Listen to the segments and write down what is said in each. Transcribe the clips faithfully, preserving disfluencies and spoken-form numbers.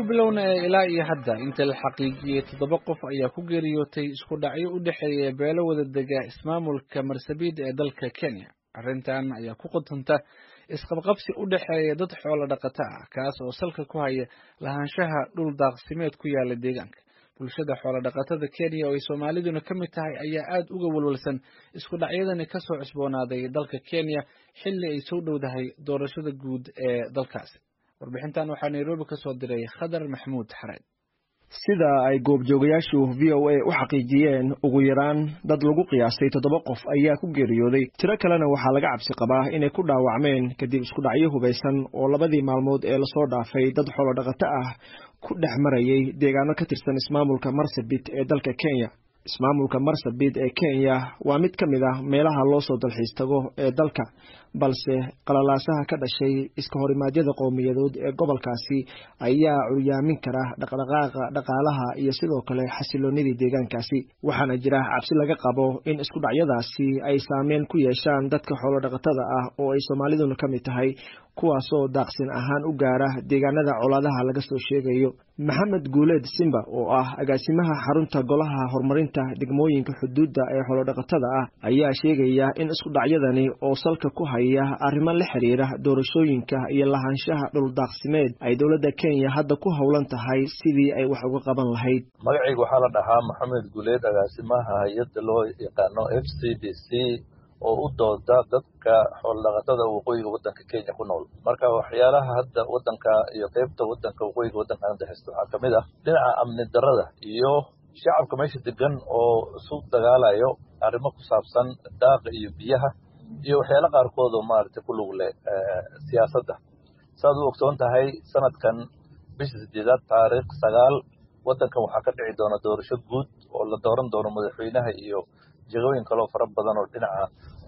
ku bilownay ilaa iyo hadda inta la xaqiijiyay toddoba qof ayaa ku geeriyootay isku dhacyo u dhexeeya beelo wada dega ismaamulka Marsabit ee dalka Kenya. Arrintan ayaa ku qodonta isqabqabsi u dhexeeya dad xoolo dhaqato ah kaas oo salka ku haya lahaanshaha dhul daaqsimeed ku yaala deegaanka. Bulshada xoolo dhaqatada Kenya oo ay Soomaaliduna ka mid tahay ayaa aad uga walwalsan isku dhacyadani ka soo cusboonaaday dalka Kenya xilli ay soo dhowdahay doorashada guud ee dalkaasi. warbixintan waxaa Nairobi ka soo diray Khadar Maxamuud Xareed. sida ay goobjoogayaashu V O A u xaqiijiyeen ugu yaraan dad lagu qiyaasay toddoba qof ayaa ku geeriyooday tiro kalena waxaa laga cabsi qabaa inay ku dhaawacmeen kadib isku dhacyo hubeysan oo labadii maalmood ee lasoo dhaafay dad xoolo dhaqato ah ku dhex marayay deegaano ka tirsan ismaamulka Marsabit ee dalka Kenya. ismaamulka Marsabit ee Kenya waa mid ka mid ah meelaha loo soo dalxiis tago ee dalka, balse qalalaasaha ka dhashay iska horimaadyada qowmiyadood ee gobolkaasi ayaa curyaamin kara dhaqdhaqaaqa dhaqaalaha iyo sidoo kale xasiloonidii deegaankaasi. waxaana jira cabsi laga qabo in isku dhacyadaasi ay saameyn ku yeeshaan dadka xoolo dhaqatada ah oo ay Soomaaliduna ka mid tahay, kuwaasoo daaqsin ahaan u gaara deegaanada colaadaha laga soo sheegayo. Maxamed Guuleed Simba oo ah agaasimaha xarunta golaha horumarinta degmooyinka xuduudda ee xoolo dhaqatada ah ayaa sheegaya in isku dhacyadani oo salka ku haya arrimo la xiriira doorashooyinka iyo lahaanshaha dhul daaqsimeed ay dowladda Kenya hadda ku howlan tahay sidii ay wax uga qaban lahayd. magacaygu waxaa la dhahaa Maxamed Guuleed, agaasimaha hay'adda loo yaqaano F C D C oo u dooda dadka xoolo dhaqatada waqooyiga waddanka Kenya ku nool. marka waxyaalaha hadda waddanka iyo qaybta waddanka waqooyiga waddanka aan dhexeysto waxaa kamid ah dhinaca amni darrada iyo shacabka meesha degan oo isu dagaalayo arrimo ku saabsan daaqa iyo biyaha iyo waxyaalo qaarkood oo maaragtay ku lug leh siyaasadda. saad u ogsoon tahay sanadkan bisha sideedaad taariikh sagaal waddankan waxaa ka dhici doona doorasho guud oo la dooran doono madaxweynaha iyo jagooyin kaloo fara badan oo dhinaca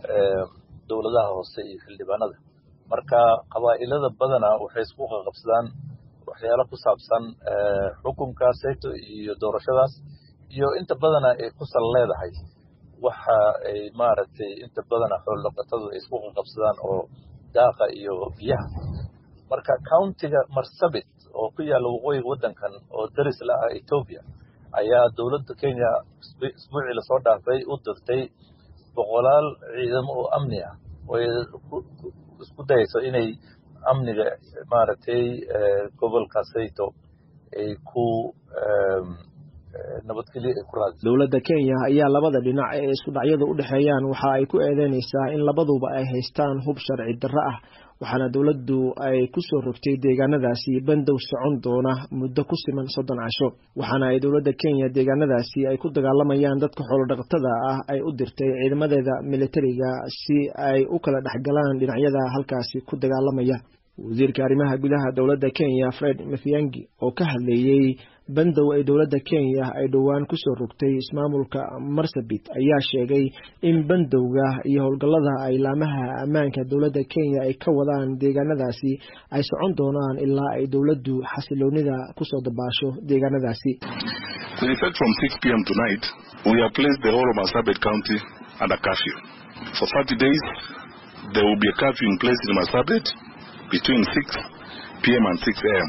dowladaha hoose iyo xildhibaanada. marka qabaa'ilada badana waxay isku qabsadaan waxyaalo ku saabsan xukunkaas iyo doorashadaas, iyo inta badana ay ku sal leedahay waxa ay maaragtay inta badana xoolo dhaqatadu ay isku qabsadaan oo daaqa iyo biyaha. marka countiga Marsabit oo ku yaala waqooyiga waddankan oo daris la ah Ethiopia ayaa dowladda Kenya isbuucii lasoo dhaafay u dirtay boqolaal ciidamo oo amni ah oo isku dayayso inay amniga maaragtay gobolka Sayto ay ku nabadgelyo ay ku raadsan. dowladda Kenya ayaa labada dhinac ee isku dhacyada u dhaxeeyaan waxa ay ku eedeynaysaa in labaduba ay haystaan hub sharci darro ah, waxaana dowladdu ay ku soo rogtay deegaanadaasi bandow socon doona muddo ku siman soddon casho. waxaana ay dowladda Kenya deegaanadaasi ay ku dagaalamayaan dadka xoolo dhaqatada ah ay u dirtay ciidamadeeda militariga si ay u kala dhexgalaan dhinacyada halkaasi ku dagaalamaya. wasiirka arrimaha gudaha dowladda Kenya Fred Matiang'i oo ka hadlayay bandow ay dowladda Kenya ay dhowaan ku soo rogtay ismaamulka Marsabit ayaa sheegay in bandowga iyo howlgallada ay laamaha ammaanka dowladda Kenya ay ka wadaan deegaanadaasi ay socon doonaan ilaa ay dowladdu xasiloonida ku soo dabaasho deegaanadaasi. In effect, from six p m tonight, we have placed the whole of Marsabit County under curfew. For thirty days, there will be a curfew in place in Marsabit between six p m and six a m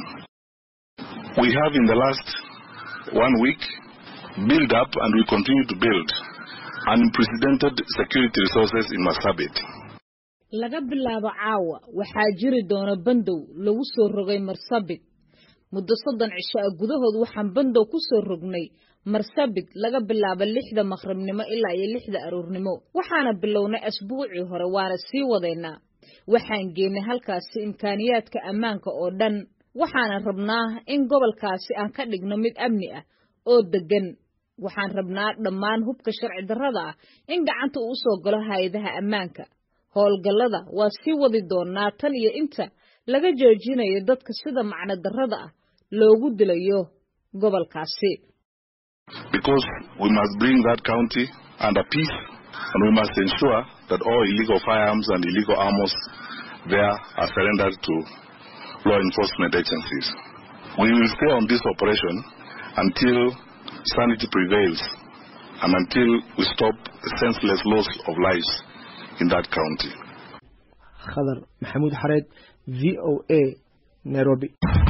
We have in the last one week built up and we continue to build unprecedented security resources in Marsabit. laga bilaabo caawa waxaa jiri doona bandow lagu soo rogay Marsabit muddo soddon cisho ah gudahood. waxaan bandow ku soo rognay Marsabit laga bilaabo lixda maqribnimo ilaa iyo lixda aroornimo. waxaana bilownay asbuucii hore waana sii wadaynaa. waxaan geynay halkaasi imkaaniyaadka ammaanka oo dhan. waxaan rabnaa in gobolkaasi aan ka dhigno mid amni ah oo degan. waxaan rabnaa dhammaan hubka sharci darrada ah in gacanta uu soo galo hay'adaha ammaanka. howlgallada waa sii wadi doonaa tan iyo inta laga joojinayo dadka sida macna darrada ah loogu dilayo gobolkaasi. Because we must bring that county under peace and we must ensure that all illegal firearms and illegal arms there are surrendered to law enforcement agencies. We will stay on this operation until sanity prevails and until we stop the senseless loss of lives in that county. Khadar Maxamuud Xareed, V O A, Nairobi.